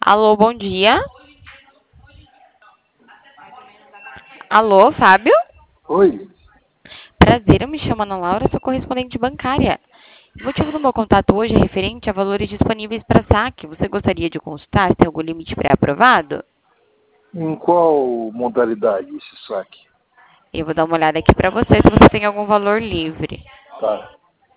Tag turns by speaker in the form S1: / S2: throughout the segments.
S1: Alô, bom dia. Alô, Fábio?
S2: Oi,
S1: Prazer, eu me chamo Ana Laura, sou correspondente bancária. O motivo do meu contato hoje é referente a valores disponíveis para saque. Você gostaria de consultar se tem algum limite pré-aprovado?
S2: em qual modalidade esse saque?
S1: Eu vou dar uma olhada aqui para você se você tem algum valor livre.
S2: Tá.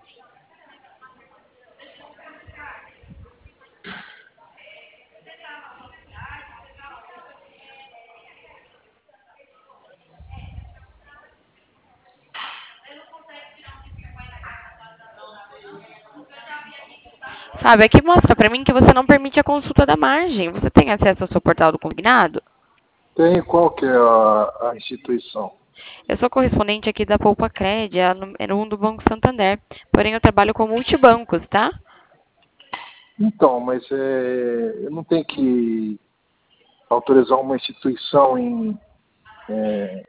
S1: Fábio, aqui mostra para mim que você não permite a consulta da margem. Você tem acesso ao seu portal do combinado?
S2: Tem qual que é a instituição?
S1: Eu sou correspondente aqui da Poupa Cred, é a número 1 do Banco Santander. Porém, eu trabalho com multibancos, tá?
S2: Então, mas eu não tenho que autorizar uma instituição em... é,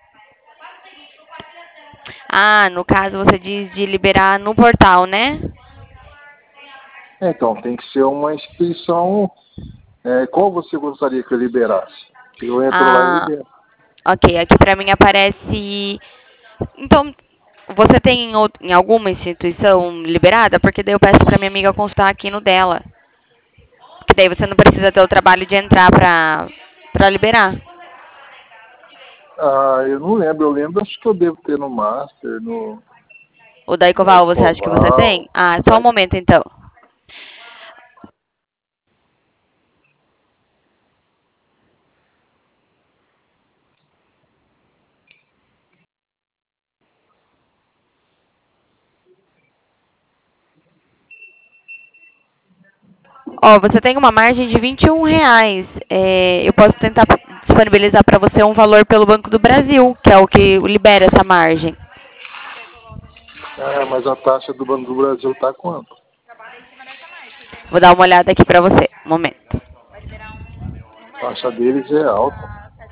S1: Ah, no caso você diz de liberar no portal, né?
S2: então, tem que ser uma instituição... qual você gostaria que eu liberasse? Eu entro lá e
S1: Ah,
S2: libero.
S1: ok. Aqui pra mim aparece. Então, você tem em alguma instituição liberada? Porque daí eu peço pra minha amiga consultar aqui no dela. Que daí você não precisa ter o trabalho de entrar pra liberar.
S2: Ah, eu não lembro. Eu lembro, acho que eu devo ter no Master,
S1: O da
S2: no
S1: Ecoval, você acha que você
S2: Escoval.
S1: tem? Ah, só um
S2: Tá.
S1: momento então. Ó, você tem uma margem de R$ 21. Eu posso tentar disponibilizar para você um valor pelo Banco do Brasil, que é o que libera essa margem.
S2: Mas a taxa do Banco do Brasil tá quanto?
S1: Vou dar uma olhada aqui para você. Um momento.
S2: A taxa deles é alta.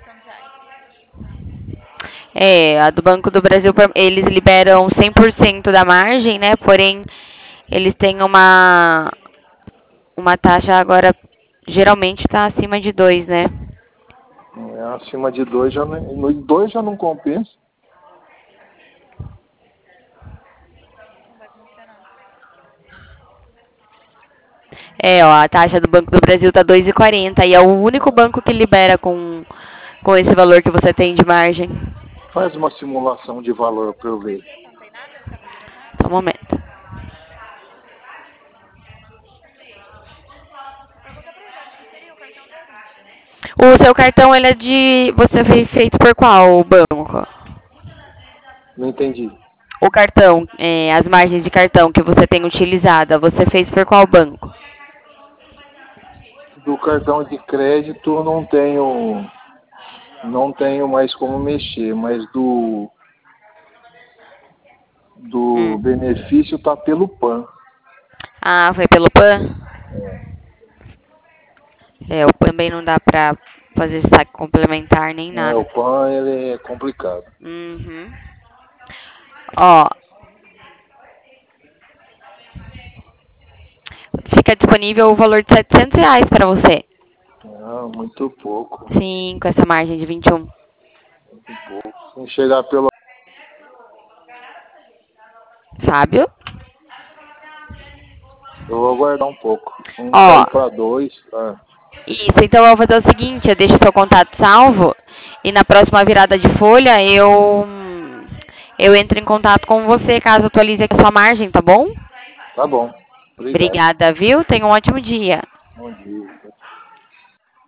S1: A do Banco do Brasil, eles liberam 100% da margem, né? Porém, eles têm uma taxa agora, geralmente está acima de 2, né?
S2: Acima de 2 já não, no 2 já não compensa.
S1: Ó, a taxa do Banco do Brasil tá 2,40 e é o único banco que libera com esse valor que você tem de margem.
S2: Faz uma simulação de valor para eu ver.
S1: Só um momento. O seu cartão, ele é de... Você fez feito por qual banco?
S2: Não entendi.
S1: O cartão, as margens de cartão que você tem utilizada, você fez por qual banco?
S2: Do cartão de crédito eu não tenho mais como mexer, mas do
S1: Hum.
S2: benefício tá pelo PAN.
S1: Ah, foi pelo PAN?
S2: É,
S1: O PAN também não dá pra fazer saque complementar nem
S2: o
S1: nada.
S2: PAN ele é complicado.
S1: Uhum. Ó, fica disponível o valor de R$ 700 para você.
S2: Muito pouco,
S1: Sim, com essa margem de 21.
S2: muito pouco. Se chegar pelo
S1: Fábio?
S2: eu vou aguardar um pouco. Vamos
S1: Ó,
S2: cair para 2.
S1: isso. Então eu vou fazer o seguinte, eu deixo seu contato salvo e na próxima virada de folha eu entro em contato com você caso atualize aqui a sua margem, tá bom?
S2: Tá bom. Obrigado.
S1: Obrigada, viu? Tenha um ótimo dia.
S2: Bom dia.